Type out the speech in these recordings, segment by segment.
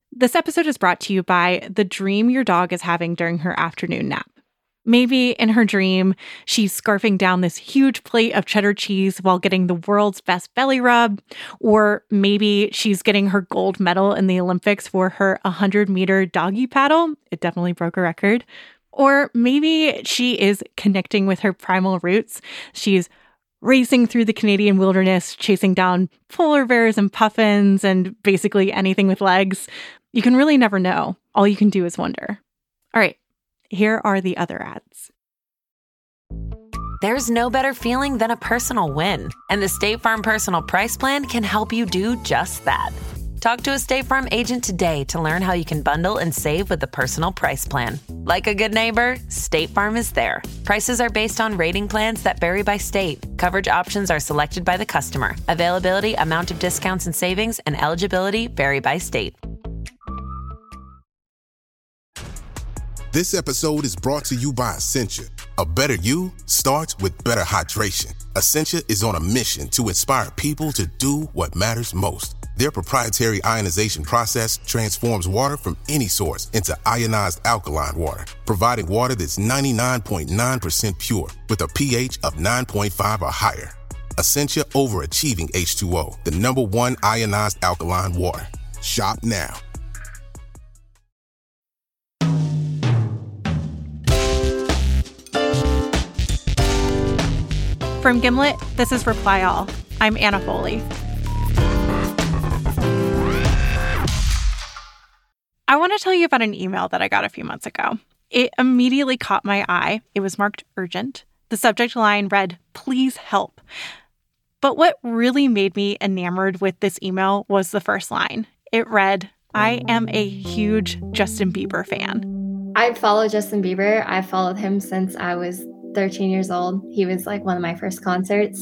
This episode is brought to you by the dream your dog is having during her afternoon nap. Maybe in her dream, she's scarfing down this huge plate of cheddar cheese while getting the world's best belly rub. Or maybe she's getting her gold medal in the Olympics for her 100-meter doggy paddle. It definitely broke a record. Or maybe she is connecting with her primal roots. She's racing through the Canadian wilderness, chasing down polar bears and puffins and basically anything with legs. You can really never know. All you can do is wonder. All right. Here are the other ads. There's no better feeling than a personal win, and the State Farm Personal Price Plan can help you do just that. Talk to a State Farm agent today to learn how you can bundle and save with the Personal Price Plan. Like a good neighbor, State Farm is there. Prices are based on rating plans that vary by state. Coverage options are selected by the customer. Availability, amount of discounts and savings, and eligibility vary by state. This episode is brought to you by Essentia. A better you starts with better hydration. Essentia is on a mission to inspire people to do what matters most. Their proprietary ionization process transforms water from any source into ionized alkaline water, providing water that's 99.9% pure with a pH of 9.5 or higher. Essentia Overachieving H2O, the #1 ionized alkaline water. Shop now. From Gimlet, this is Reply All. I'm Anna Foley. I want to tell you about an email that I got a few months ago. It immediately caught my eye. It was marked urgent. The subject line read, "Please help." But what really made me enamored with this email was the first line. It read, "I am a huge Justin Bieber fan." I follow Justin Bieber. I followed him since I was 13 years old. He was like one of my first concerts.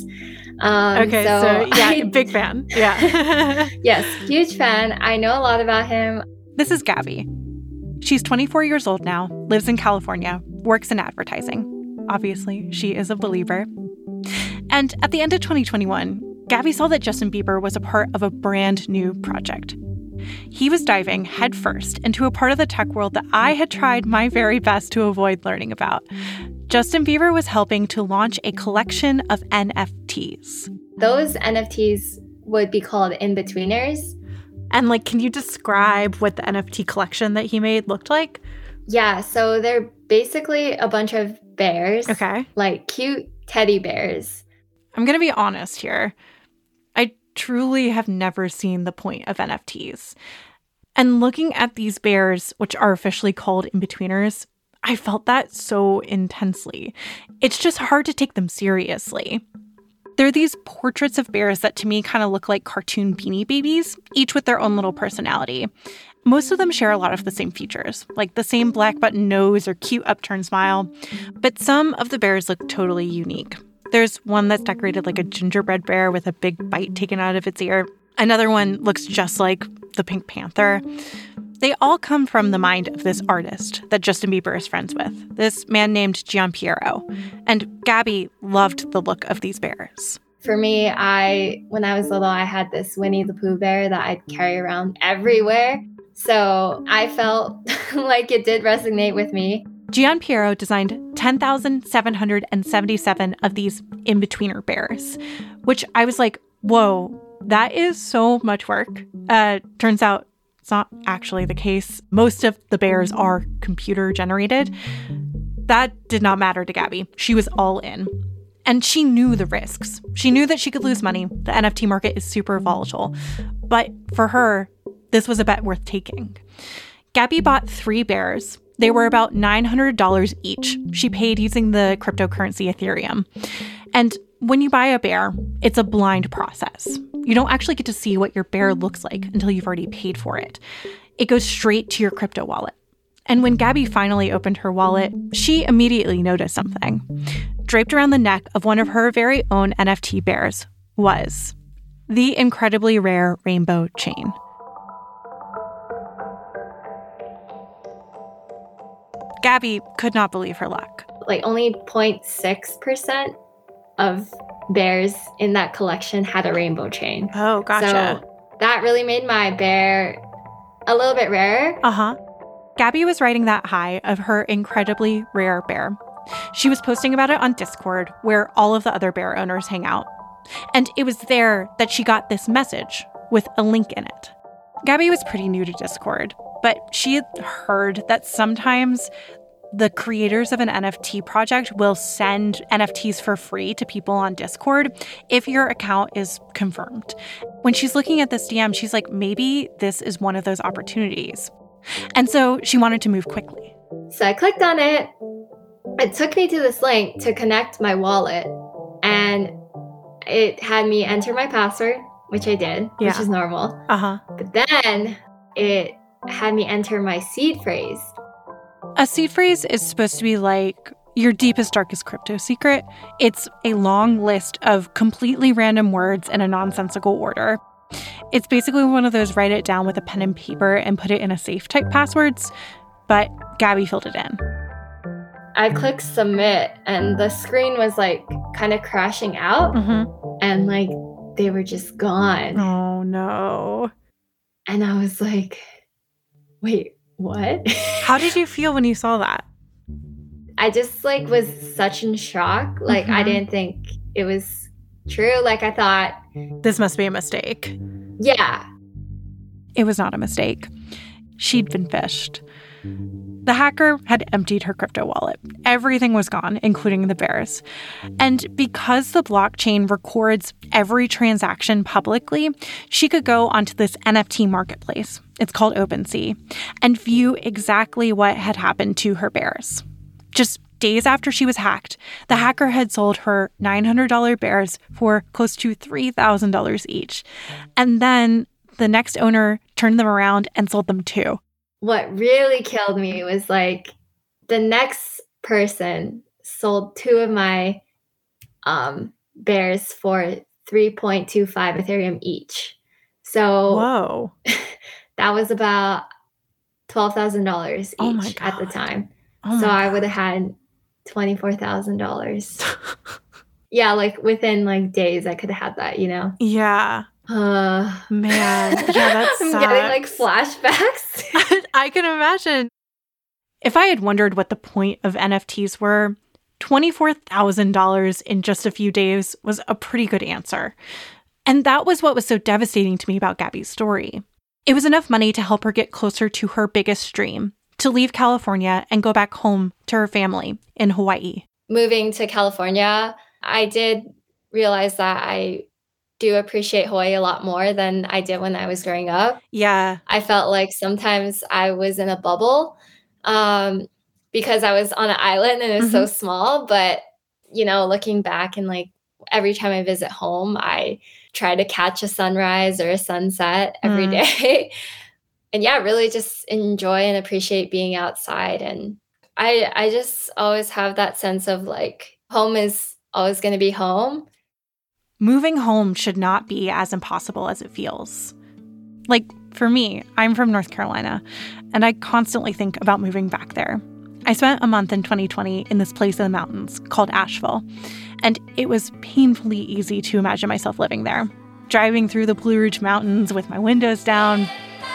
Big fan. Yeah. Yes, huge fan. I know a lot about him. This is Gabby. She's 24 years old now, lives in California, works in advertising. Obviously, she is a believer. And at the end of 2021, Gabby saw that Justin Bieber was a part of a brand new project. He was diving headfirst into a part of the tech world that I had tried my very best to avoid learning about. Justin Bieber was helping to launch a collection of NFTs. Those NFTs would be called in-betweeners. And can you describe what the NFT collection that he made looked like? Yeah, so they're basically a bunch of bears. Okay. Like cute teddy bears. I'm going to be honest here. I truly have never seen the point of NFTs. And looking at these bears, which are officially called in-betweeners, I felt that so intensely. It's just hard to take them seriously. They're these portraits of bears that to me kind of look like cartoon Beanie Babies, each with their own little personality. Most of them share a lot of the same features, like the same black button nose or cute upturned smile. But some of the bears look totally unique. There's one that's decorated like a gingerbread bear with a big bite taken out of its ear. Another one looks just like the Pink Panther. They all come from the mind of this artist that Justin Bieber is friends with, this man named Gianpiero. And Gabby loved the look of these bears. For me, when I was little, I had this Winnie the Pooh bear that I'd carry around everywhere. So I felt like it did resonate with me. Gianpiero designed 10,777 of these in-betweener bears, which I was like, whoa, that is so much work. Turns out it's not actually the case. Most of the bears are computer generated. That did not matter to Gabby. She was all in. And she knew the risks. She knew that she could lose money. The NFT market is super volatile. But for her, this was a bet worth taking. Gabby bought 3 bears. They were about $900 each. She paid using the cryptocurrency Ethereum. And when you buy a bear, it's a blind process. You don't actually get to see what your bear looks like until you've already paid for it. It goes straight to your crypto wallet. And when Gabby finally opened her wallet, she immediately noticed something. Draped around the neck of one of her very own NFT bears was the incredibly rare rainbow chain. Gabby could not believe her luck. Like only 0.6% of bears in that collection had a rainbow chain. Oh, gotcha. So that really made my bear a little bit rarer. Gabby was riding that high of her incredibly rare bear. She was posting about it on Discord, where all of the other bear owners hang out. And it was there that she got this message with a link in it. Gabby was pretty new to Discord, but she had heard that sometimes the creators of an NFT project will send NFTs for free to people on Discord if your account is confirmed. When she's looking at this DM, she's like, maybe this is one of those opportunities. And so she wanted to move quickly. So I clicked on it. It took me to this link to connect my wallet, and it had me enter my password, which I did, which is normal. But then it had me enter my seed phrase. A seed phrase is supposed to be like your deepest, darkest crypto secret. It's a long list of completely random words in a nonsensical order. It's basically one of those write it down with a pen and paper and put it in a safe type passwords, but Gabby filled it in. I clicked submit, and the screen was like kind of crashing out, and like they were just gone. Oh no. And I was like, wait, what? How did you feel when you saw that? I just like was such in shock. Like I didn't think it was true. Like I thought, this must be a mistake. Yeah. It was not a mistake. She'd been phished. The hacker had emptied her crypto wallet. Everything was gone, including the bears. And because the blockchain records every transaction publicly, she could go onto this NFT marketplace, it's called OpenSea, and view exactly what had happened to her bears. Just days after she was hacked, the hacker had sold her $900 bears for close to $3,000 each. And then the next owner turned them around and sold them too. What really killed me was like the next person sold 2 of my bears for 3.25 Ethereum each. So whoa, that was about $12,000 each at the time. So I would have had $24,000. Yeah, like within like days I could have had that, you know? Yeah. Man, yeah, that sucks. I'm getting like flashbacks. I can imagine. If I had wondered what the point of NFTs were, $24,000 in just a few days was a pretty good answer. And that was what was so devastating to me about Gabby's story. It was enough money to help her get closer to her biggest dream, to leave California and go back home to her family in Hawaii. Moving to California, I did realize that I do appreciate Hawaii a lot more than I did when I was growing up. Yeah. I felt like sometimes I was in a bubble because I was on an island and it was so small. But, you know, looking back and like every time I visit home, I try to catch a sunrise or a sunset every day. And yeah, really just enjoy and appreciate being outside. And I just always have that sense of like home is always going to be home. Moving home should not be as impossible as it feels. Like, for me, I'm from North Carolina, and I constantly think about moving back there. I spent a month in 2020 in this place in the mountains called Asheville, and it was painfully easy to imagine myself living there, driving through the Blue Ridge Mountains with my windows down,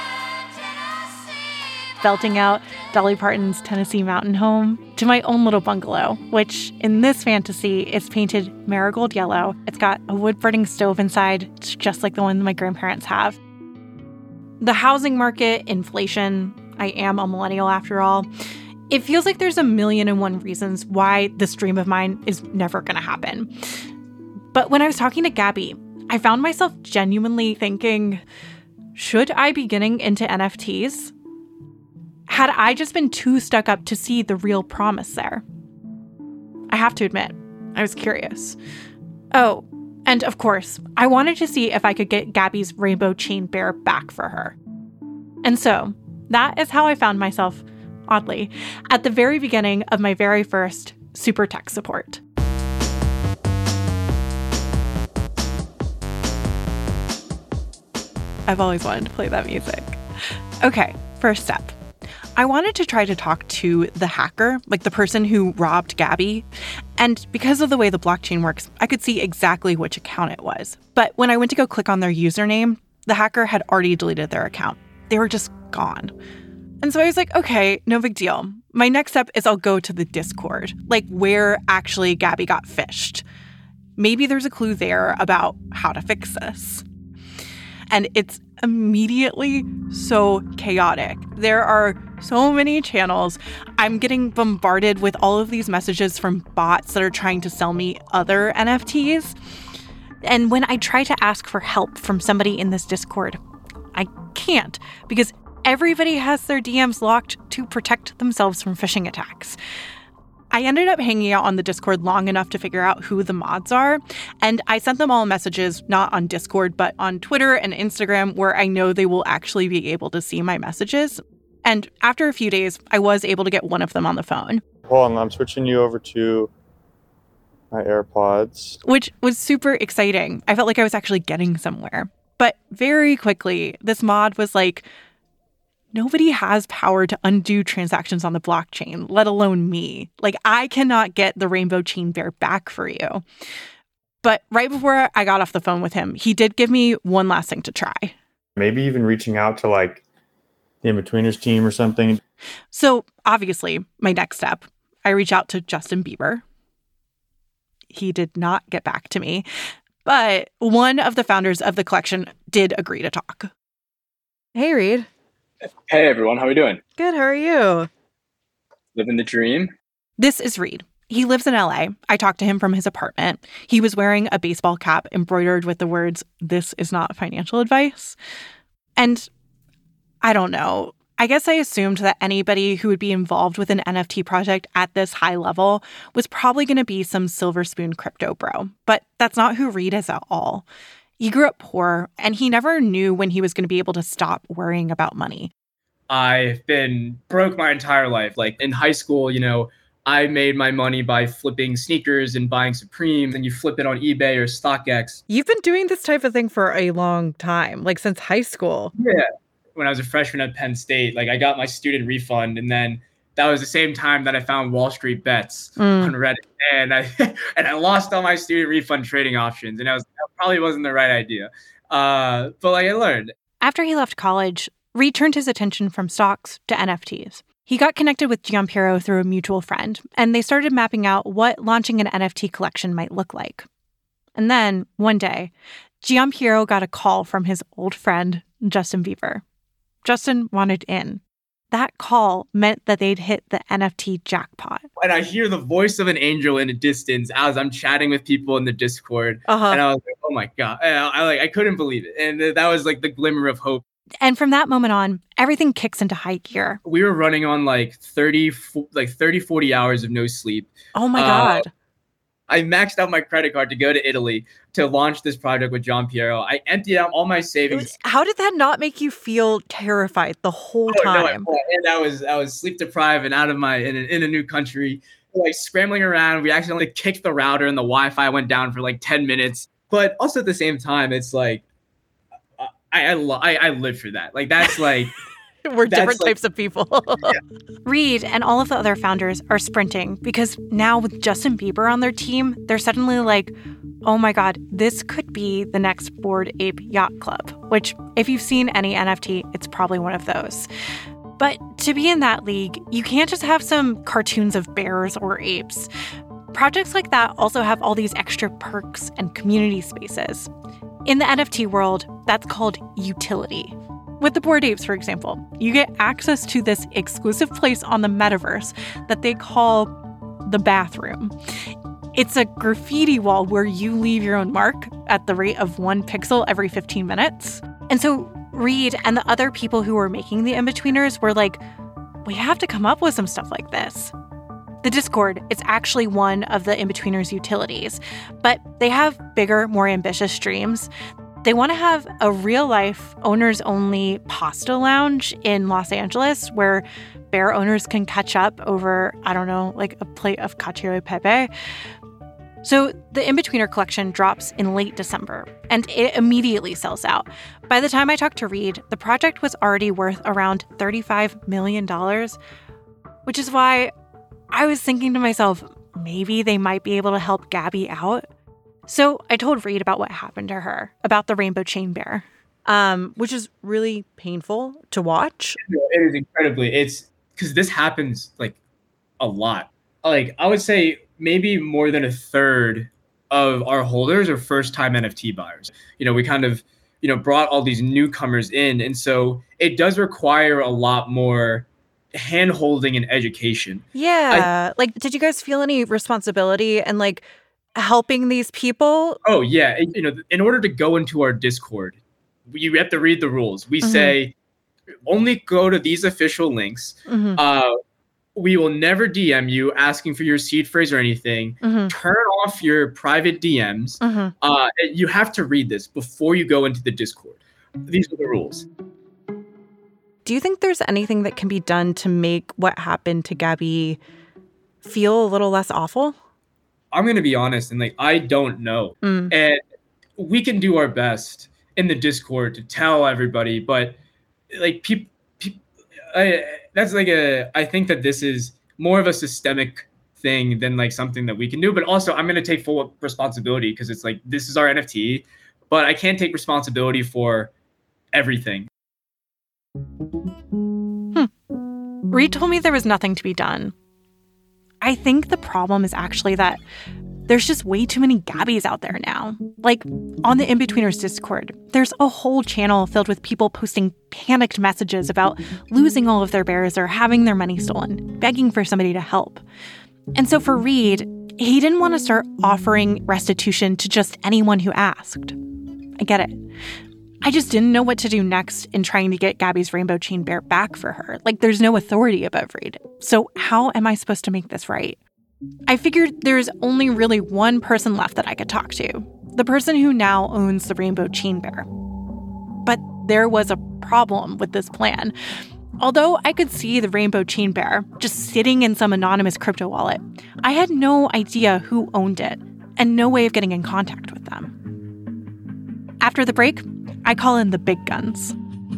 belting out Dolly Parton's Tennessee Mountain Home, to my own little bungalow, which in this fantasy is painted marigold yellow. It's got a wood-burning stove inside, just like the one my grandparents have. The housing market, inflation, I am a millennial after all, it feels like there's 1,000,001 reasons why this dream of mine is never going to happen. But when I was talking to Gabby, I found myself genuinely thinking, should I be getting into NFTs? Had I just been too stuck up to see the real promise there? I have to admit, I was curious. Oh, and of course, I wanted to see if I could get Gabby's rainbow chain bear back for her. And so, that is how I found myself, oddly, at the very beginning of my very first Super Tech Support. I've always wanted to play that music. Okay, first step. I wanted to try to talk to the hacker, like the person who robbed Gabby. And because of the way the blockchain works, I could see exactly which account it was. But when I went to go click on their username, the hacker had already deleted their account. they were just gone. And so I was like, okay, no big deal. My next step is I'll go to the Discord, like where actually Gabby got phished. Maybe there's a clue there about how to fix this. And it's immediately so chaotic. There are so many channels. I'm getting bombarded with all of these messages from bots that are trying to sell me other NFTs. And when I try to ask for help from somebody in this Discord, I can't because everybody has their DMs locked to protect themselves from phishing attacks. I ended up hanging out on the Discord long enough to figure out who the mods are, and I sent them all messages, not on Discord, but on Twitter and Instagram, where I know they will actually be able to see my messages. And after a few days, I was able to get one of them on the phone. Hold on, I'm switching you over to my AirPods. Which was super exciting. I felt like I was actually getting somewhere. But very quickly, this mod was like, nobody has power to undo transactions on the blockchain, let alone me. Like, I cannot get the Rainbow Chain Bear back for you. But right before I got off the phone with him, he did give me one last thing to try. Maybe even reaching out to like the In-Betweeners team or something. So obviously, my next step, I reach out to Justin Bieber. He did not get back to me, but one of the founders of the collection did agree to talk. Hey, Reed. Hey, everyone. How are we doing? Good. How are you? Living the dream. This is Reed. He lives in LA. I talked to him from his apartment. He was wearing a baseball cap embroidered with the words, "This is not financial advice." And I don't know. I guess I assumed that anybody who would be involved with an NFT project at this high level was probably going to be some silver spoon crypto bro. But that's not who Reed is at all. He grew up poor, and he never knew when he was going to be able to stop worrying about money. I've been broke my entire life. Like in high school, I made my money by flipping sneakers and buying Supreme. Then you flip it on eBay or StockX. You've been doing this type of thing for a long time, like since high school. Yeah. When I was a freshman at Penn State, like I got my student refund, and then that was the same time that I found Wall Street Bets on Reddit, and I lost all my student refund trading options, and that probably wasn't the right idea. But like I learned. After he left college, Reed turned his attention from stocks to NFTs. He got connected with Giampiero through a mutual friend, and they started mapping out what launching an NFT collection might look like. And then, one day, Giampiero got a call from his old friend, Justin Bieber. Justin wanted in. That call meant that they'd hit the NFT jackpot. And I hear the voice of an angel in the distance as I'm chatting with people in the Discord. And I was like, oh my God. I couldn't believe it. And that was like the glimmer of hope. And from that moment on, everything kicks into high gear. We were running on like 30, 40 hours of no sleep. Oh my God. I maxed out my credit card to go to Italy to launch this project with Giampiero. I emptied out all my savings. How did that not make you feel terrified the whole time? No, and I was sleep deprived and out of in a new country, like scrambling around. We accidentally kicked the router and the Wi-Fi went down for like 10 minutes. But also at the same time, it's like I live for that. Like that's like. We're different types of people. Yeah. Reed and all of the other founders are sprinting because now with Justin Bieber on their team, they're suddenly like, oh my God, this could be the next Bored Ape Yacht Club, which if you've seen any NFT, it's probably one of those. But to be in that league, you can't just have some cartoons of bears or apes. Projects like that also have all these extra perks and community spaces. In the NFT world, that's called utility. With the Bored Apes, for example, you get access to this exclusive place on the metaverse that they call the bathroom. It's a graffiti wall where you leave your own mark at the rate of 1 pixel every 15 minutes. And so Reed and the other people who were making the In-Betweeners were like, we have to come up with some stuff like this. The Discord is actually one of the In-Betweeners' utilities, but they have bigger, more ambitious dreams. They want to have a real-life, owners-only pasta lounge in Los Angeles where bear owners can catch up over, I don't know, like a plate of cacio e pepe. So the In-Betweener collection drops in late December, and it immediately sells out. By the time I talked to Reed, the project was already worth around $35 million, which is why I was thinking to myself, maybe they might be able to help Gabby out. So I told Reed about what happened to her, about the Rainbow Chain Bear. which is really painful to watch. It is incredibly. It's because this happens like a lot. Like I would say maybe more than a third of our holders are first-time NFT buyers. We kind of, brought all these newcomers in. And so it does require a lot more hand-holding and education. Yeah. Did you guys feel any responsibility and helping these people? Oh, yeah. In order to go into our Discord, you have to read the rules. We say only go to these official links. We will never DM you asking for your seed phrase or anything. Turn off your private DMs. You have to read this before you go into the Discord. These are the rules. Do you think there's anything that can be done to make what happened to Gabby feel a little less awful? I'm going to be honest, and I don't know. And we can do our best in the Discord to tell everybody, but people, I think that this is more of a systemic thing than something that we can do. But also, I'm going to take full responsibility because it's this is our NFT, but I can't take responsibility for everything. Reed told me there was nothing to be done. I think the problem is actually that there's just way too many Gabbies out there now. On the In-Betweeners Discord, there's a whole channel filled with people posting panicked messages about losing all of their bears or having their money stolen, begging for somebody to help. And so for Reed, he didn't want to start offering restitution to just anyone who asked. I get it. I just didn't know what to do next in trying to get Gabby's rainbow chain bear back for her. There's no authority above Reed. So how am I supposed to make this right? I figured there's only really one person left that I could talk to, the person who now owns the rainbow chain bear. But there was a problem with this plan. Although I could see the rainbow chain bear just sitting in some anonymous crypto wallet, I had no idea who owned it and no way of getting in contact with them. After the break, I call in the big guns.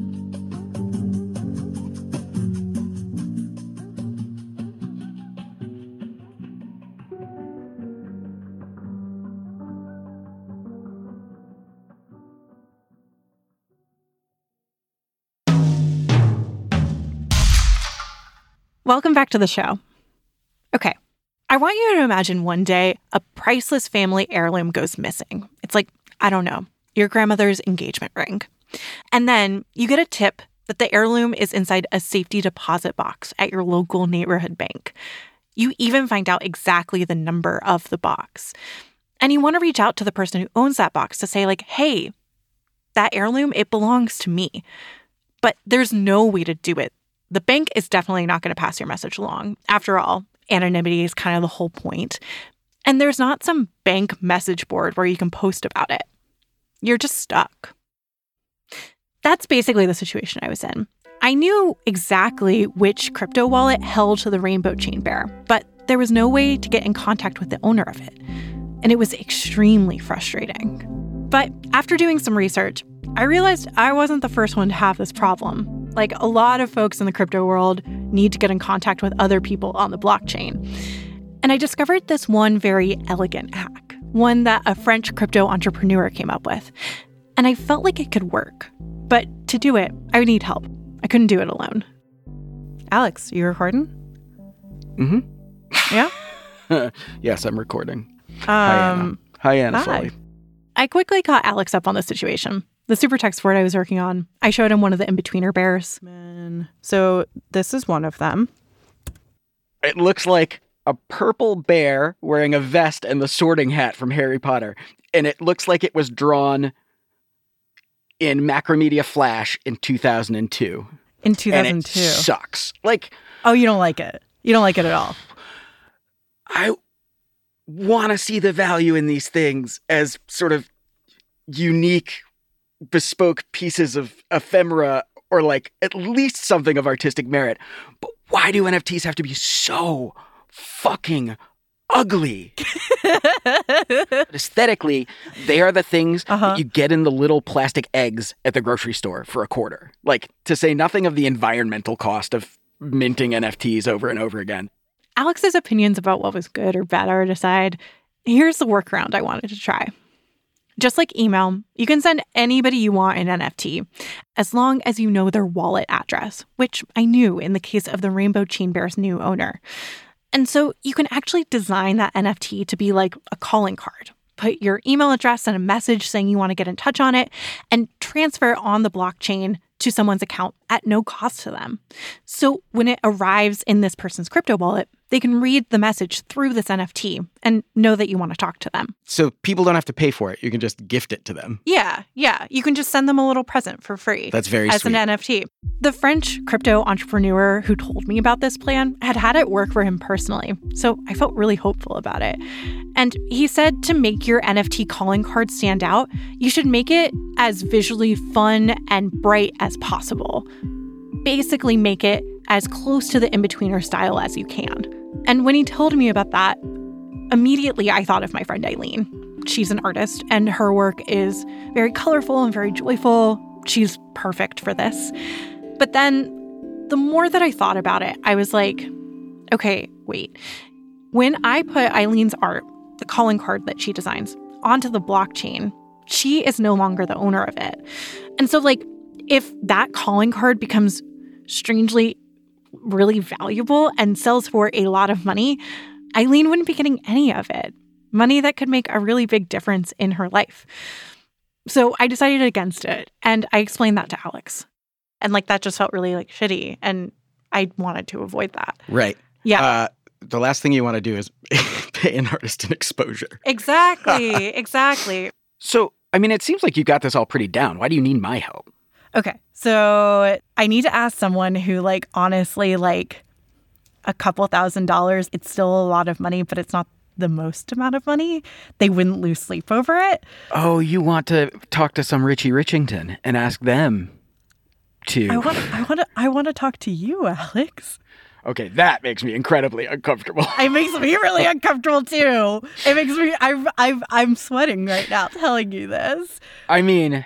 Welcome back to the show. Okay, I want you to imagine one day a priceless family heirloom goes missing. It's I don't know, your grandmother's engagement ring. And then you get a tip that the heirloom is inside a safety deposit box at your local neighborhood bank. You even find out exactly the number of the box. And you want to reach out to the person who owns that box to say hey, that heirloom, it belongs to me. But there's no way to do it. The bank is definitely not going to pass your message along. After all, anonymity is kind of the whole point. And there's not some bank message board where you can post about it. You're just stuck. That's basically the situation I was in. I knew exactly which crypto wallet held to the rainbow chain bear, but there was no way to get in contact with the owner of it. And it was extremely frustrating. But after doing some research, I realized I wasn't the first one to have this problem. A lot of folks in the crypto world need to get in contact with other people on the blockchain. And I discovered this one very elegant hack, one that a French crypto entrepreneur came up with. And I felt like it could work. But to do it, I would need help. I couldn't do it alone. Alex, you recording? Mm-hmm. Yeah? Yes, I'm recording. Hi, Anna. Sully. I quickly caught Alex up on the situation. The super text board I was working on, I showed him one of the in-betweener bears. So this is one of them. It looks like a purple bear wearing a vest and the sorting hat from Harry Potter. And it looks like it was drawn in Macromedia Flash in 2002. In 2002. And it sucks. Oh, you don't like it? You don't like it at all? I want to see the value in these things as sort of unique, bespoke pieces of ephemera or at least something of artistic merit. But why do NFTs have to be so fucking ugly? Aesthetically, they are the things that you get in the little plastic eggs at the grocery store for $0.25. To say nothing of the environmental cost of minting NFTs over and over again. Alex's opinions about what was good or bad are aside, here's the workaround I wanted to try. Just like email, you can send anybody you want an NFT as long as you know their wallet address, which I knew in the case of the Rainbow Chain Bear's new owner. And so you can actually design that NFT to be like a calling card. Put your email address and a message saying you want to get in touch on it and transfer it on the blockchain to someone's account at no cost to them. So when it arrives in this person's crypto wallet, they can read the message through this NFT and know that you want to talk to them. So people don't have to pay for it. You can just gift it to them. Yeah. You can just send them a little present for free. That's very as sweet. An NFT. The French crypto entrepreneur who told me about this plan had it work for him personally, so I felt really hopeful about it. And he said to make your NFT calling card stand out, you should make it as visually fun and bright as possible. Basically make it as close to the in-betweener style as you can. And when he told me about that, immediately I thought of my friend Eileen. She's an artist, and her work is very colorful and very joyful. She's perfect for this. But then the more that I thought about it, I was like, okay, wait. When I put Eileen's art, the calling card that she designs, onto the blockchain, she is no longer the owner of it. And so, like, if that calling card becomes strangely really valuable and sells for a lot of money, Eileen wouldn't be getting any of it. Money that could make a really big difference in her life. So I decided against it, and I explained that to Alex. And, like, that just felt really, like, shitty, and I wanted to avoid that. Right. Yeah. The last thing you want to do is pay an artist an exposure. Exactly. So, I mean, it seems like you got this all pretty down. Why do you need my help? Okay, so I need to ask someone who, like, honestly, like, a couple $1,000s, it's still a lot of money, but it's not the most amount of money. They wouldn't lose sleep over it. Oh, you want to talk to some Richie Richington and ask them to... I want to talk to you, Alex. Okay, that makes me incredibly uncomfortable. It makes me really uncomfortable too. It makes me I'm sweating right now telling you this. I mean,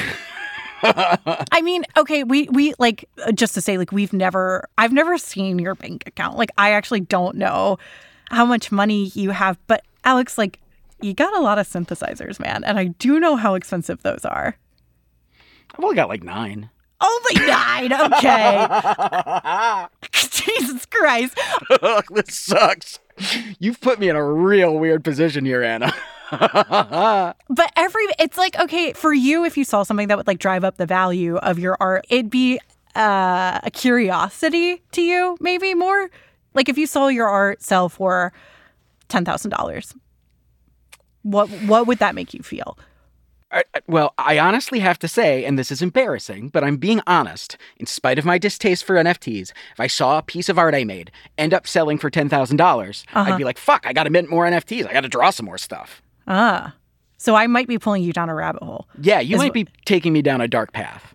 okay, we like, just to say, like, I've never seen your bank account. Like, I actually don't know how much money you have, but Alex, like, you got a lot of synthesizers, man, and I do know how expensive those are. I've only got like 9. Only 9, okay. Jesus Christ. This sucks. You've put me in a real weird position here, Anna. But it's like, okay, for you, if you saw something that would, like, drive up the value of your art, it'd be a curiosity to you, maybe more. Like, if you saw your art sell for $10,000, what would that make you feel? Well, I honestly have to say, and this is embarrassing, but I'm being honest, in spite of my distaste for NFTs, if I saw a piece of art I made end up selling for $10,000, I'd be like, fuck, I gotta mint more NFTs. I gotta draw some more stuff. So I might be pulling you down a rabbit hole. Yeah, you might be taking me down a dark path.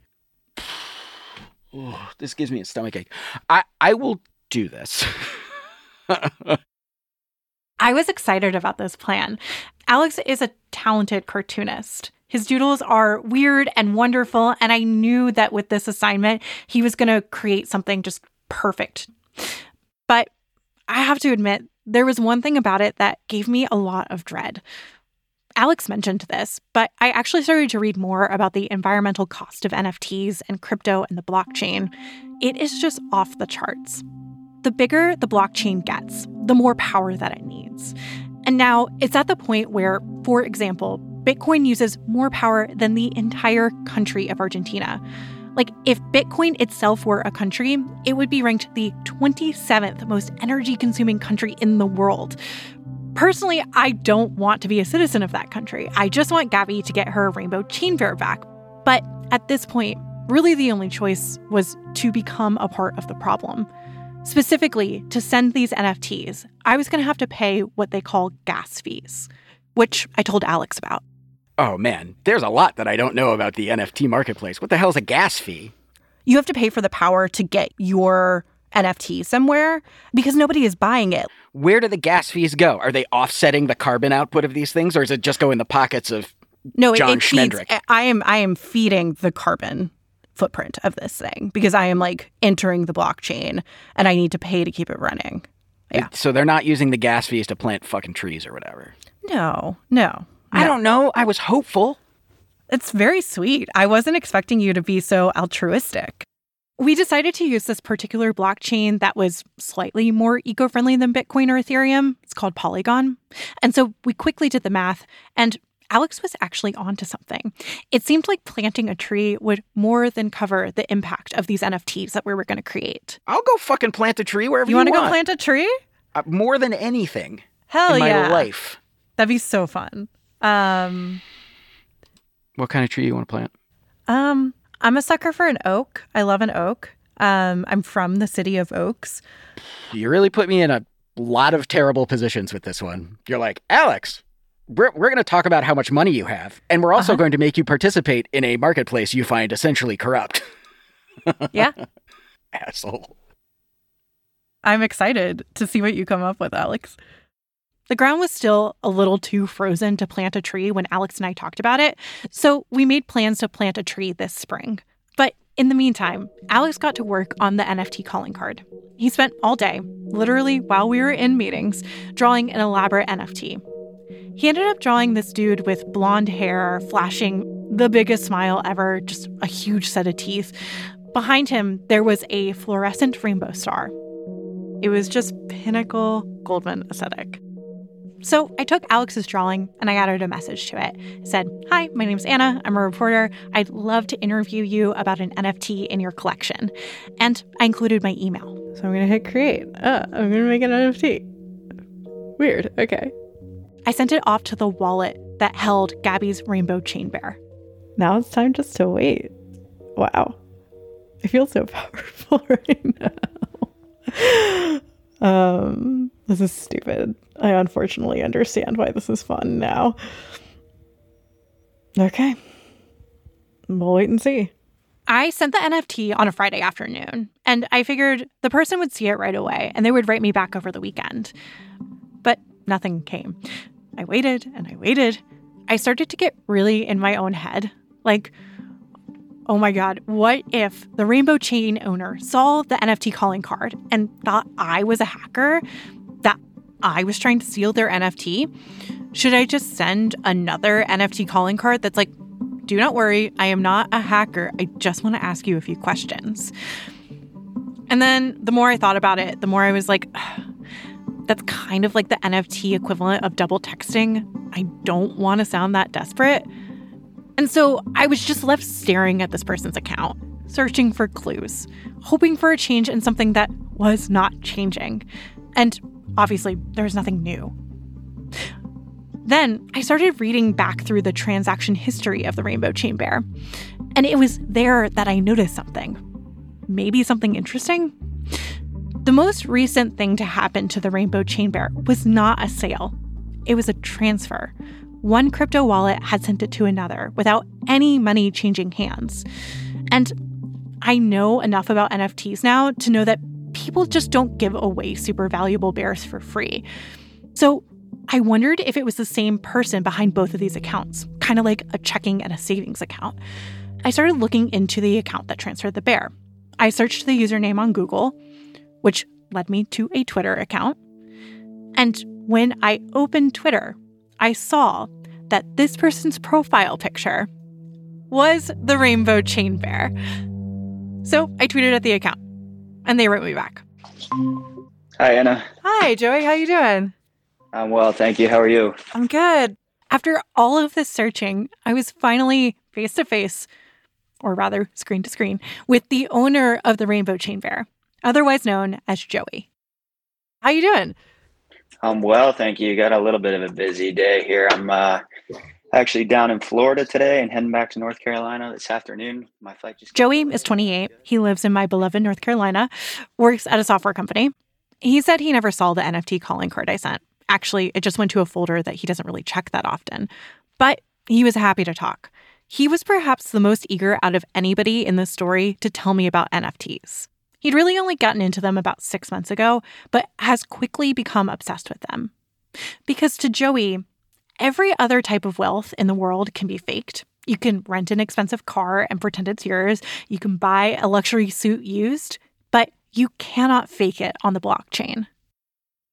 Ooh, this gives me a stomachache. I will do this. I was excited about this plan. Alex is a talented cartoonist. His doodles are weird and wonderful, and I knew that with this assignment, he was going to create something just perfect. But I have to admit, there was one thing about it that gave me a lot of dread. Alex mentioned this, but I actually started to read more about the environmental cost of NFTs and crypto and the blockchain. It is just off the charts. The bigger the blockchain gets, the more power that it needs. And now it's at the point where, for example, Bitcoin uses more power than the entire country of Argentina. Like, if Bitcoin itself were a country, it would be ranked the 27th most energy-consuming country in the world. Personally, I don't want to be a citizen of that country. I just want Gabby to get her Rainbow Chain Bear back. But at this point, really the only choice was to become a part of the problem. Specifically, to send these NFTs, I was going to have to pay what they call gas fees, which I told Alex about. Oh man, there's a lot that I don't know about the NFT marketplace. What the hell is a gas fee? You have to pay for the power to get your NFT somewhere because nobody is buying it. Where do the gas fees go? Are they offsetting the carbon output of these things, or is it just go in the pockets of John Schmendrick? I am feeding the carbon footprint of this thing because I am, like, entering the blockchain and I need to pay to keep it running. Yeah. So they're not using the gas fees to plant fucking trees or whatever. No. I don't know. I was hopeful. It's very sweet. I wasn't expecting you to be so altruistic. We decided to use this particular blockchain that was slightly more eco-friendly than Bitcoin or Ethereum. It's called Polygon. And so we quickly did the math, and Alex was actually onto something. It seemed like planting a tree would more than cover the impact of these NFTs that we were going to create. I'll go fucking plant a tree wherever you want. You want to go plant a tree? More than anything. Hell in yeah. my life. That'd be so fun. What kind of tree you want to plant? I'm a sucker for an oak. I love an oak. I'm from the city of Oaks. You really put me in a lot of terrible positions with this one. You're like, Alex, we're going to talk about how much money you have, and we're also going to make you participate in a marketplace you find essentially corrupt. Yeah. Asshole. I'm excited to see what you come up with, Alex. The ground was still a little too frozen to plant a tree when Alex and I talked about it, so we made plans to plant a tree this spring. But in the meantime, Alex got to work on the NFT calling card. He spent all day, literally while we were in meetings, drawing an elaborate NFT. He ended up drawing this dude with blonde hair, flashing the biggest smile ever, just a huge set of teeth. Behind him, there was a fluorescent rainbow star. It was just pinnacle Goldman aesthetic. So I took Alex's drawing and I added a message to it. I said, "Hi, my name's Anna. I'm a reporter. I'd love to interview you about an NFT in your collection." And I included my email. So I'm going to hit create. I'm going to make an NFT. Weird. Okay. I sent it off to the wallet that held Gabby's rainbow chain bear. Now it's time just to wait. Wow. I feel so powerful right now. This is stupid. I unfortunately understand why this is fun now. Okay. We'll wait and see. I sent the NFT on a Friday afternoon, and I figured the person would see it right away, and they would write me back over the weekend. But nothing came. I waited, and I waited. I started to get really in my own head. Like, oh my God, what if the Rainbow Chain owner saw the NFT calling card and thought I was a hacker, that I was trying to steal their NFT? Should I just send another NFT calling card that's like, "Do not worry, I am not a hacker. I just want to ask you a few questions"? And then the more I thought about it, the more I was like, that's kind of like the NFT equivalent of double texting. I don't want to sound that desperate. And so I was just left staring at this person's account, searching for clues, hoping for a change in something that was not changing. And obviously, there was nothing new. Then I started reading back through the transaction history of the Rainbow Chain Bear, and it was there that I noticed something. Maybe something interesting? The most recent thing to happen to the Rainbow Chain Bear was not a sale. It was a transfer. One crypto wallet had sent it to another without any money changing hands. And I know enough about NFTs now to know that people just don't give away super valuable bears for free. So I wondered if it was the same person behind both of these accounts, kind of like a checking and a savings account. I started looking into the account that transferred the bear. I searched the username on Google, which led me to a Twitter account. And when I opened Twitter, I saw that this person's profile picture was the Rainbow Chain Bear. So I tweeted at the account, and they wrote me back. Hi, Anna. Hi, Joey. How you doing? I'm well, thank you. How are you? I'm good. After all of this searching, I was finally face-to-face, or rather screen-to-screen, with the owner of the Rainbow Chain Bear, otherwise known as Joey. How you doing? I'm well, thank you. Got a little bit of a busy day here. I'm actually down in Florida today and heading back to North Carolina this afternoon. My flight just... Joey is 28. He lives in my beloved North Carolina, works at a software company. He said he never saw the NFT calling card I sent. Actually, it just went to a folder that he doesn't really check that often. But he was happy to talk. He was perhaps the most eager out of anybody in this story to tell me about NFTs. He'd really only gotten into them about 6 months ago, but has quickly become obsessed with them. Because to Joey, every other type of wealth in the world can be faked. You can rent an expensive car and pretend it's yours. You can buy a luxury suit used, but you cannot fake it on the blockchain.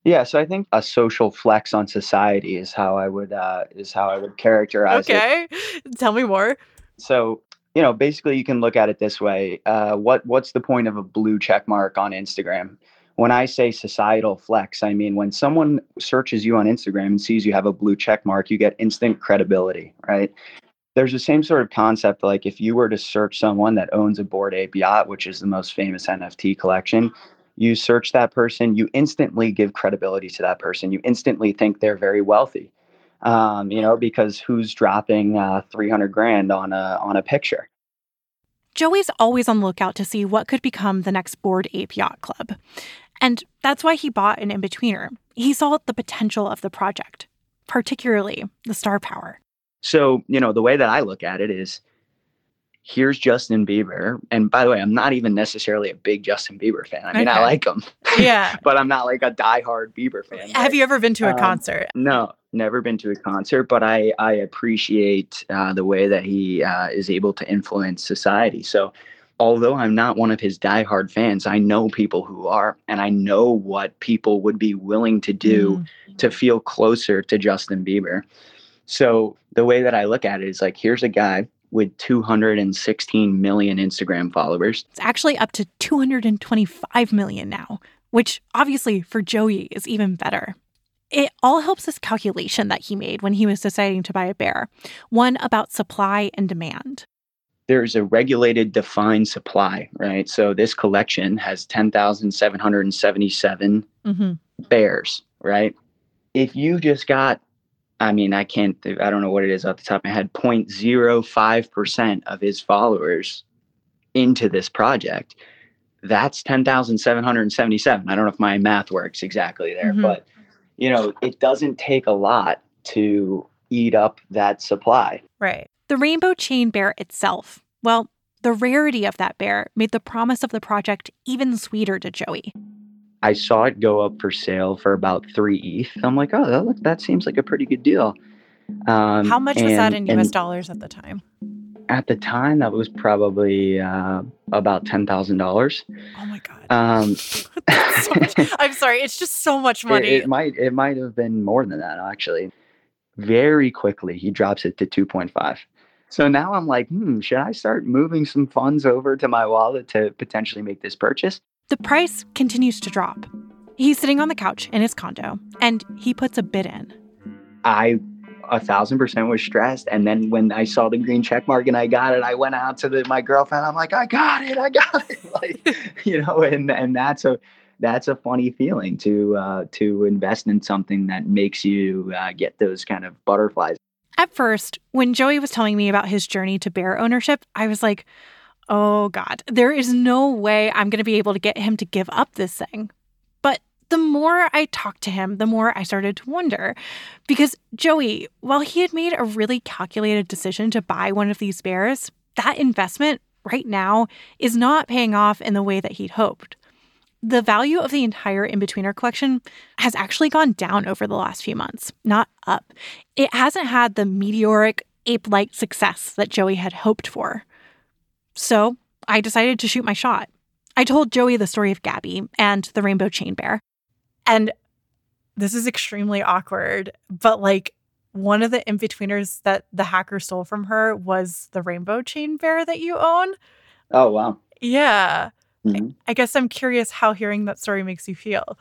Yeah, so I think a social flex on society is how I would characterize it. Okay. Tell me more. So, basically you can look at it this way. What's the point of a blue check mark on Instagram? When I say societal flex, I mean when someone searches you on Instagram and sees you have a blue check mark, you get instant credibility, right? There's the same sort of concept. Like if you were to search someone that owns a Bored Ape yacht, which is the most famous NFT collection, you search that person, you instantly give credibility to that person. You instantly think they're very wealthy, because who's dropping 300 grand on a picture? Joey's always on the lookout to see what could become the next Bored Ape Yacht Club. And that's why he bought an in-betweener. He saw the potential of the project, particularly the star power. So, the way that I look at it is, here's Justin Bieber. And by the way, I'm not even necessarily a big Justin Bieber fan. I mean, I like him. Yeah. But I'm not like a diehard Bieber fan. Have you ever been to a concert? No, never been to a concert, but I appreciate the way that he is able to influence society. So although I'm not one of his diehard fans, I know people who are, and I know what people would be willing to do to feel closer to Justin Bieber. So the way that I look at it is like, here's a guy with 216 million Instagram followers. It's actually up to 225 million now, which obviously for Joey is even better. It all helps this calculation that he made when he was deciding to buy a bear, one about supply and demand. There's a regulated defined supply, right? So this collection has 10,777 bears, right? If you just got, I don't know what it is off the top of my head, 0.05% of his followers into this project, that's 10,777. I don't know if my math works exactly there, but it doesn't take a lot to eat up that supply. Right. The rainbow chain bear itself, well, the rarity of that bear made the promise of the project even sweeter to Joey. I saw it go up for sale for about 3 ETH. I'm like, oh, that seems like a pretty good deal. How much was that in US dollars at the time? At the time, that was probably about $10,000. Oh my God. So much. I'm sorry. It's just so much money. It might have been more than that, actually. Very quickly, he drops it to 2.5. So now I'm like, should I start moving some funds over to my wallet to potentially make this purchase? The price continues to drop. He's sitting on the couch in his condo, and he puts a bid in. I 1,000% was stressed. And then when I saw the green check mark and I got it, I went out to my girlfriend. I'm like, I got it. And that's a funny feeling to invest in something that makes you get those kind of butterflies. At first, when Joey was telling me about his journey to bear ownership, I was like, oh God, there is no way I'm going to be able to get him to give up this thing. But the more I talked to him, the more I started to wonder. Because Joey, while he had made a really calculated decision to buy one of these bears, that investment right now is not paying off in the way that he'd hoped. The value of the entire in-betweener collection has actually gone down over the last few months, not up. It hasn't had the meteoric, ape-like success that Joey had hoped for. So I decided to shoot my shot. I told Joey the story of Gabby and the rainbow chain bear. And this is extremely awkward, but one of the in-betweeners that the hacker stole from her was the rainbow chain bear that you own. Oh, wow. Yeah. Mm-hmm. I guess I'm curious how hearing that story makes you feel.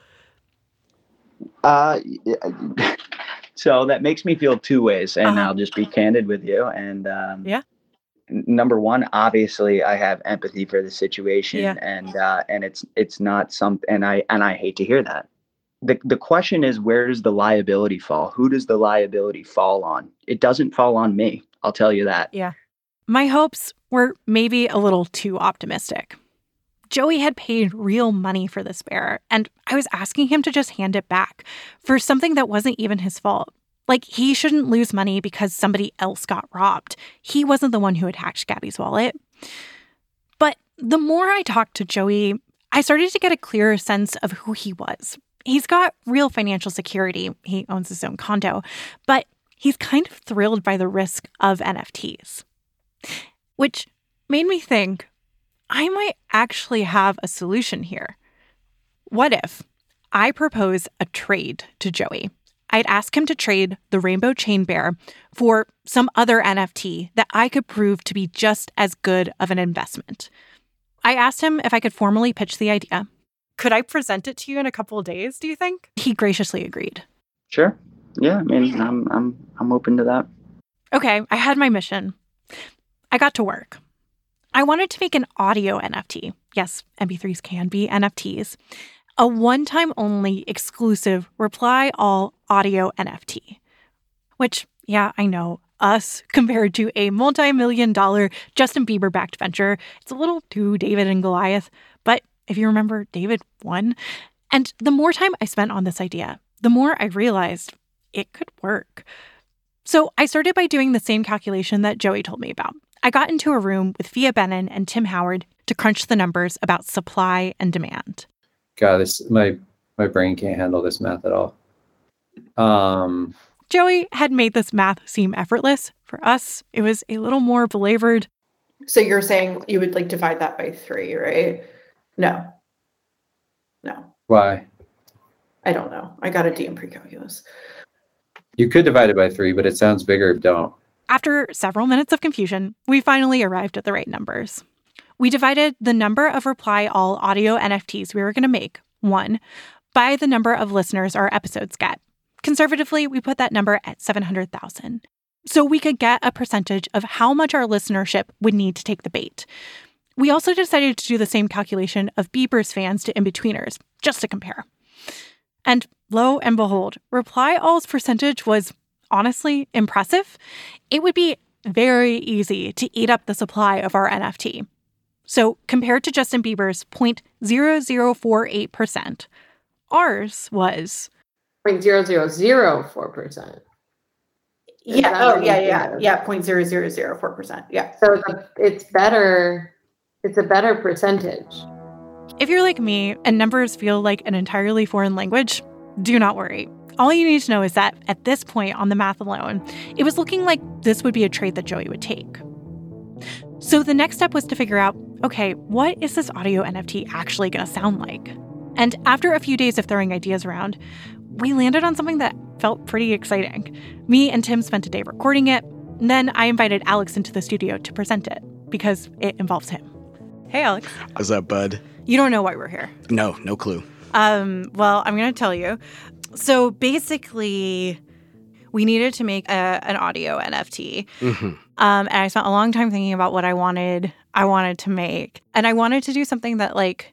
So that makes me feel two ways, and I'll just be candid with you. And yeah. Number one, obviously, I have empathy for the situation, yeah. And it's not something, and I hate to hear that. The question is, where does the liability fall? Who does the liability fall on? It doesn't fall on me. I'll tell you that. Yeah. My hopes were maybe a little too optimistic. Joey had paid real money for this bear, and I was asking him to just hand it back for something that wasn't even his fault. He shouldn't lose money because somebody else got robbed. He wasn't the one who had hacked Gabby's wallet. But the more I talked to Joey, I started to get a clearer sense of who he was. He's got real financial security. He owns his own condo, but he's kind of thrilled by the risk of NFTs, which made me think, I might actually have a solution here. What if I proposed a trade to Joey. I'd ask him to trade the Rainbow Chain Bear for some other NFT that I could prove to be just as good of an investment. I asked him if I could formally pitch the idea. Could I present it to you in a couple of days, do you think? He graciously agreed. Sure. Yeah, I mean, I'm open to that. Okay, I had my mission. I got to work. I wanted to make an audio NFT. Yes, MP3s can be NFTs. A one-time only exclusive reply all audio NFT. Which, yeah, I know, us compared to a multi-million-dollar Justin Bieber-backed venture, it's a little too David and Goliath. But if you remember, David won. And the more time I spent on this idea, the more I realized it could work. So I started by doing the same calculation that Joey told me about. I got into a room with Fia Benin and Tim Howard to crunch the numbers about supply and demand. God, my brain can't handle this math at all. Joey had made this math seem effortless. For us, it was a little more belabored. So you're saying you would like divide that by 3, right? No. Why? I don't know. I got a D in pre-calculus. You could divide it by 3, but it sounds bigger if don't. After several minutes of confusion, we finally arrived at the right numbers. We divided the number of reply all audio NFTs we were going to make, 1, by the number of listeners our episodes get. Conservatively, we put that number at 700,000. So we could get a percentage of how much our listenership would need to take the bait. We also decided to do the same calculation of Bieber's fans to in-betweeners, just to compare. And lo and behold, reply all's percentage was honestly impressive. It would be very easy to eat up the supply of our NFT. So compared to Justin Bieber's 0.0048%, ours was 0.0004%. Yeah. Oh, yeah. 0.0004%. Yeah. So it's better. It's a better percentage. If you're like me and numbers feel like an entirely foreign language, do not worry. All you need to know is that at this point on the math alone, it was looking like this would be a trade that Joey would take. So the next step was to figure out, okay, what is this audio NFT actually going to sound like? And after a few days of throwing ideas around, we landed on something that felt pretty exciting. Me and Tim spent a day recording it, and then I invited Alex into the studio to present it because it involves him. Hey, Alex. What's up, bud? You don't know why we're here. No clue. Well, I'm going to tell you. So basically, we needed to make an audio NFT. Mm-hmm. And I spent a long time thinking about what I wanted to make. And I wanted to do something that, like,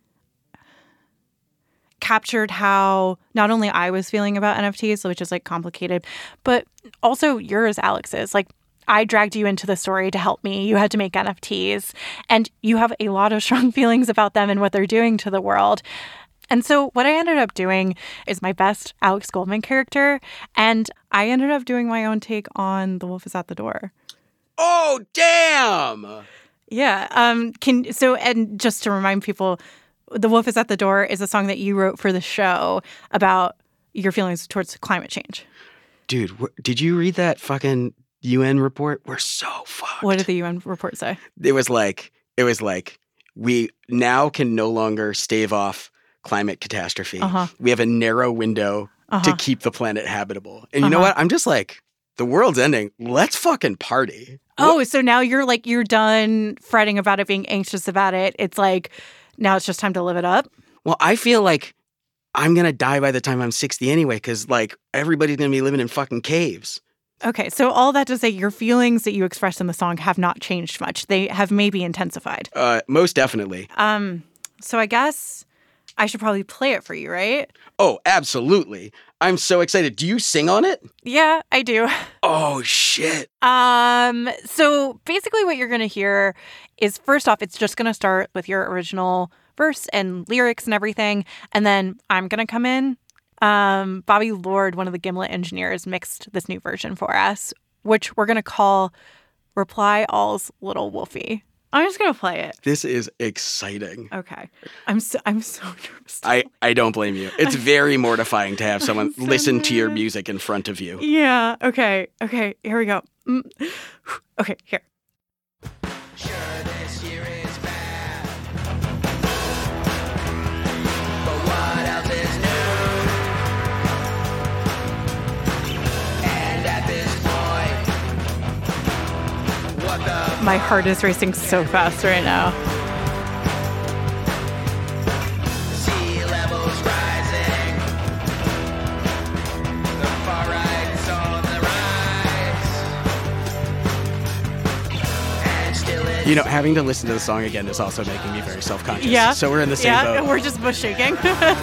captured how not only I was feeling about NFTs, which is, like, complicated, but also yours, Alex's. Like, I dragged you into the story to help me. You had to make NFTs, and you have a lot of strong feelings about them and what they're doing to the world. And so what I ended up doing is my best Alex Goldman character, and I ended up doing my own take on The Wolf is at the Door. Oh, damn! Yeah. And just to remind people, The Wolf is at the Door is a song that you wrote for the show about your feelings towards climate change. Dude, did you read that fucking UN report? We're so fucked. What did the UN report say? It was like, we now can no longer stave off climate catastrophe. Uh-huh. We have a narrow window to keep the planet habitable. And you know what? I'm just like, the world's ending. Let's fucking party. Oh, so now you're done fretting about it, being anxious about it. It's like, now it's just time to live it up. Well, I feel like I'm going to die by the time I'm 60 anyway, because, like, everybody's going to be living in fucking caves. Okay, so all that to say, your feelings that you expressed in the song have not changed much. They have maybe intensified. Most definitely. So I guess I should probably play it for you, right? Oh, absolutely. I'm so excited. Do you sing on it? Yeah, I do. Oh, shit. So basically what you're going to hear is, first off, it's just going to start with your original verse and lyrics and everything. And then I'm going to come in. Bobby Lord, one of the Gimlet engineers, mixed this new version for us, which we're going to call Reply All's Little Wolfie. I'm just going to play it. This is exciting. Okay. I'm so nervous. I don't blame you. It's very mortifying to have someone listen to your music in front of you. Yeah. Okay. Here we go. Okay, here. Sure, this year is bad. But what else is new? My heart is racing so fast right now. Sea levels rising. The far right's on the rise. And still it's You know, having to listen to the song again is also making me very self-conscious. Yeah. So we're in the same yeah, boat. and we're just bush shaking.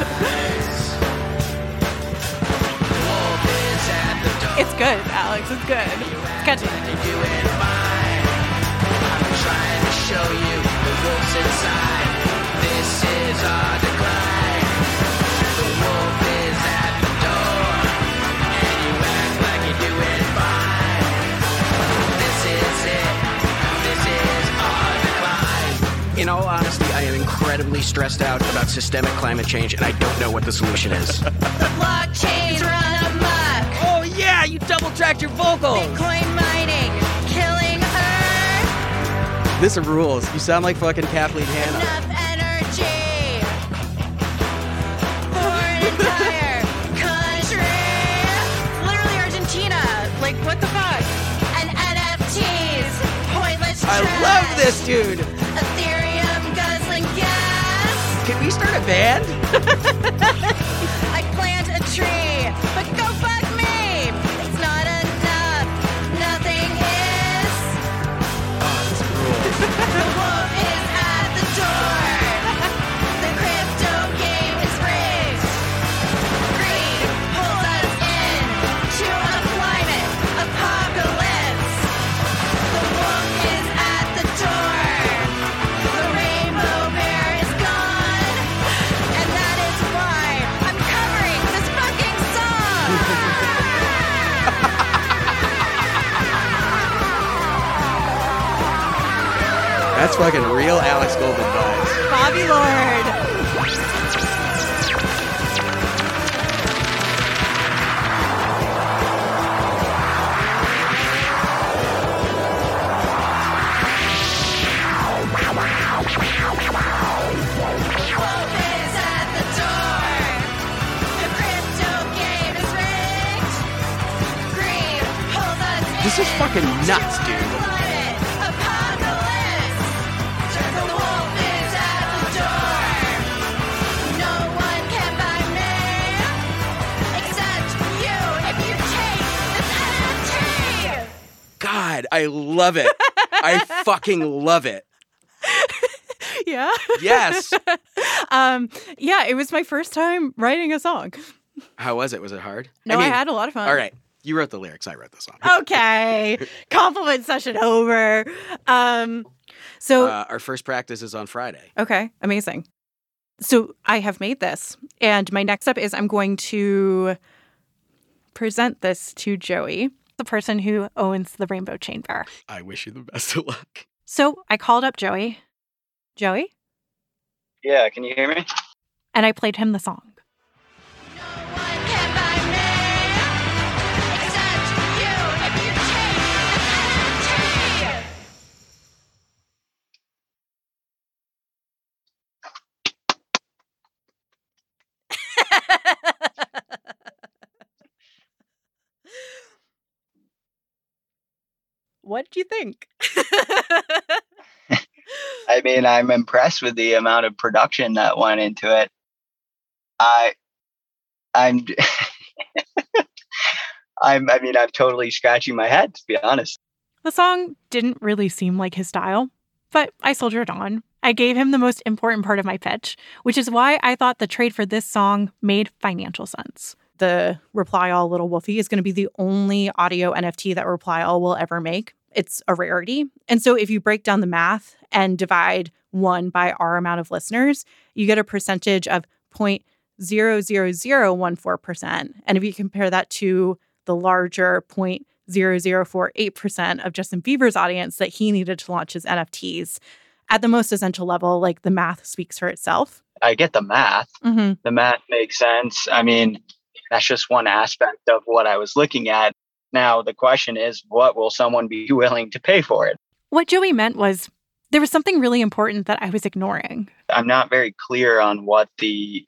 It's good, Alex. It's good. It's catchy. doing fine. I'm trying to show you the wolf's inside. This is our decline. The wolf is at the door, and you act like you're doing fine. This is it. This is our decline. In all honesty, I am incredibly stressed out about systemic climate change, and I don't know what the solution is. Blockchains run amok. Oh yeah, you double-tracked your vocals! Bitcoin mining, killing Earth. This rules. You sound like fucking Kathleen Hanna. Enough energy for an entire country. Literally Argentina. Like, what the fuck? And NFTs, pointless I trash. love this dude. Ethereum guzzling gas. Can we start a band? I plant a tree, but go fuck me. It's not enough. Nothing is. The wolf is at the door. The crypto game is rigged. Greed pulls us in to a climate apocalypse. The wolf is at the door. The rainbow bear is gone. And that is why I'm covering this fucking song. That's fucking real Alex Goldman vibes. Bobby Lord. Wolf is at the door. The crypto game is rigged. Greed pulls us in. This is fucking nuts, dude. Climate apocalypse. The wolf is at the door. No one can buy me except you if you take this NFT. God, I love it. I fucking love it. Yeah. Yes. Yeah, it was my first time writing a song. How was it? Was it hard? No, I had a lot of fun. All right. You wrote the lyrics. I wrote the song. Okay. Compliment session over. So Our first practice is on Friday. okay, amazing. So I have made this, and my next step is I'm going to present this to Joey, the person who owns the Rainbow Chain Bear. I wish you the best of luck. So I called up Joey. Joey? Yeah, can you hear me? And I played him the song. Except you if you take this NFT. What did you think? I mean, I'm impressed with the amount of production that went into it. I'm I'm totally scratching my head, to be honest. The song didn't really seem like his style, but I soldiered on. I gave him the most important part of my pitch, which is why I thought the trade for this song made financial sense. The Reply All Little Wolfie is going to be the only audio NFT that Reply All will ever make. It's a rarity. And so if you break down the math and divide 1 by our amount of listeners, you get a percentage of 0.00014%. And if you compare that to the larger 0.0048% of Justin Bieber's audience that he needed to launch his NFTs, at the most essential level, like the math speaks for itself. I get the math. Mm-hmm. The math makes sense. I mean, that's just one aspect of what I was looking at. Now, the question is, what will someone be willing to pay for it? What Joey meant was there was something really important that I was ignoring. I'm not very clear on what the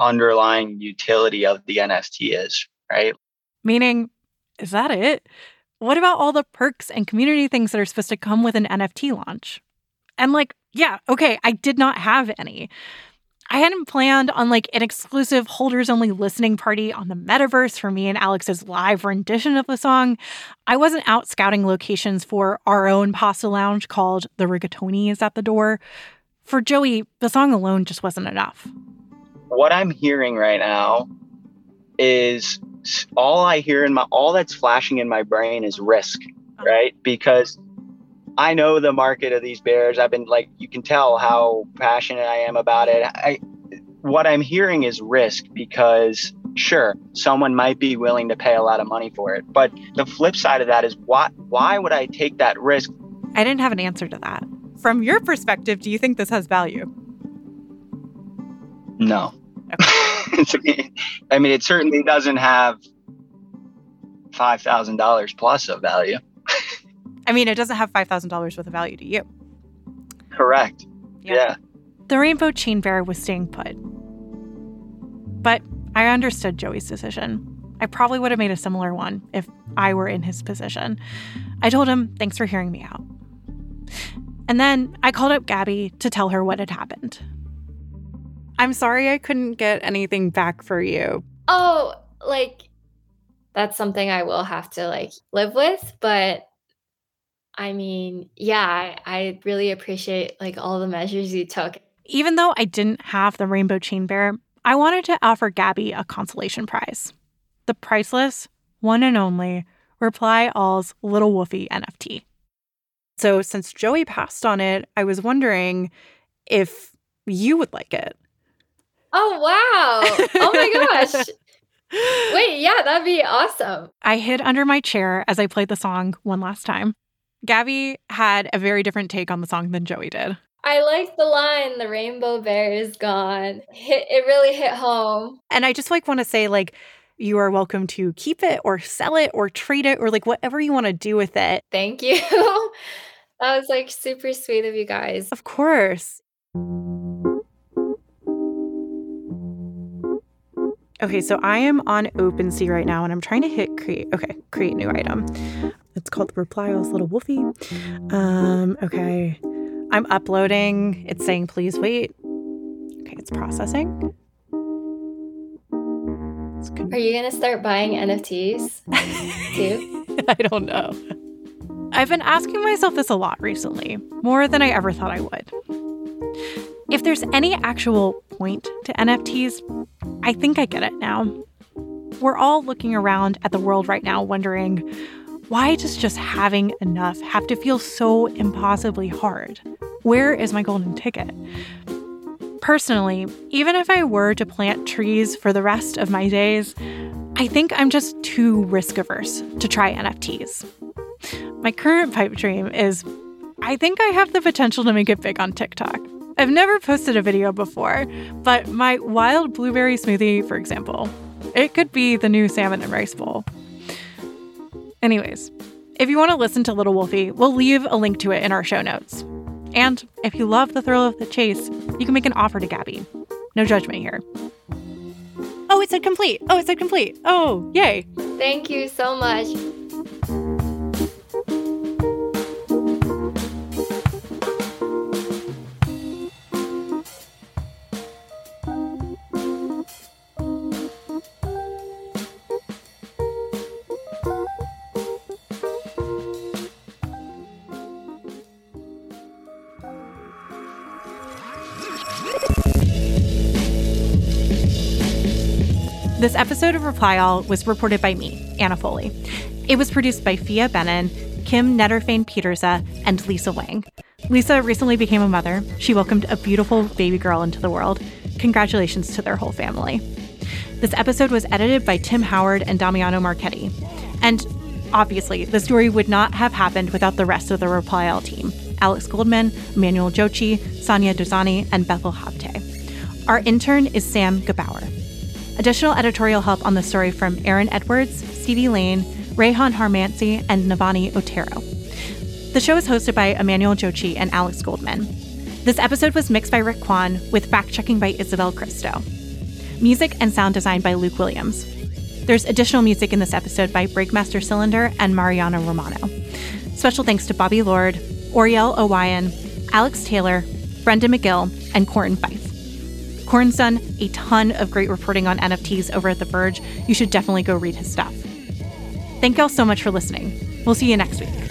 underlying utility of the NFT is, right? Meaning, is that it? what about all the perks and community things that are supposed to come with an NFT launch? And like, yeah, okay, I did not have any. I hadn't planned on like an exclusive holders-only listening party on the metaverse for me and Alex's live rendition of the song. I wasn't out scouting locations for our own pasta lounge called the Rigatoni is at the door. For Joey, the song alone just wasn't enough. What I'm hearing right now is all that's flashing in my brain is risk, right? Because I know the market of these bears. I've been like, you can tell how passionate I am about it. What I'm hearing is risk because sure, someone might be willing to pay a lot of money for it. But the flip side of that is why would I take that risk? I didn't have an answer to that. From your perspective, do you think this has value? No. Okay. I mean, it certainly doesn't have $5,000 plus of value. I mean, it doesn't have $5,000 worth of value to you. Correct. Yeah. The rainbow chain bear was staying put. But I understood Joey's decision. I probably would have made a similar one if I were in his position. I told him, thanks for hearing me out. And then I called up Gabby to tell her what had happened. I'm sorry I couldn't get anything back for you. Oh, like, that's something I will have to, like, live with. But, I mean, yeah, I really appreciate, like, all the measures you took. Even though I didn't have the rainbow chain bear, I wanted to offer Gabby a consolation prize. The priceless, one and only, Reply All's Little Woofy NFT. So since Joey passed on it, I was wondering if you would like it. Oh, wow. Oh, my gosh. Wait, yeah, that'd be awesome. I hid under my chair as I played the song one last time. Gabby had a very different take on the song than Joey did. I like the line, the rainbow bear is gone. It really hit home. And I just want to say, you are welcome to keep it or sell it or trade it or whatever you want to do with it. Thank you. That was super sweet of you guys. Of course. Okay, so I am on OpenSea right now and I'm trying to hit create. Okay, create new item. It's called Reply All's Little Woofy. Okay. I'm uploading. It's saying, please wait. Okay, it's processing. Are you going to start buying NFTs too? I don't know. I've been asking myself this a lot recently, more than I ever thought I would. If there's any actual point to NFTs, I think I get it now. We're all looking around at the world right now wondering, why does just having enough have to feel so impossibly hard? Where is my golden ticket? Personally, even if I were to plant trees for the rest of my days, I think I'm just too risk averse to try NFTs. My current pipe dream is, I think I have the potential to make it big on TikTok. I've never posted a video before, but my wild blueberry smoothie, for example, it could be the new salmon and rice bowl. Anyways, if you want to listen to Little Woofy, we'll leave a link to it in our show notes. And if you love the thrill of the chase, you can make an offer to Gabby. No judgment here. Oh, it said complete. Oh, yay. Thank you so much. This episode of Reply All was reported by me, Anna Foley. It was produced by Fia Benin, Kim Netterfane-Petersa, and Lisa Wang. Lisa recently became a mother. She welcomed a beautiful baby girl into the world. Congratulations to their whole family. This episode was edited by Tim Howard and Damiano Marchetti. And obviously, the story would not have happened without the rest of the Reply All team: Alex Goldman, Emmanuel Jochi, Sonia Dozani, and Bethel Habte. Our intern is Sam Gebauer. Additional editorial help on the story from Aaron Edwards, Stevie Lane, Rayhan Harmansi, and Navani Otero. The show is hosted by Emmanuel Jochi and Alex Goldman. This episode was mixed by Rick Kwan with fact-checking by Isabel Cristo. Music and sound design by Luke Williams. There's additional music in this episode by Breakmaster Cylinder and Mariano Romano. Special thanks to Bobby Lord, Oriel Owayan, Alex Taylor, Brenda McGill, and Corin Fife. Corin's done a ton of great reporting on NFTs over at The Verge. You should definitely go read his stuff. Thank y'all so much for listening. We'll see you next week.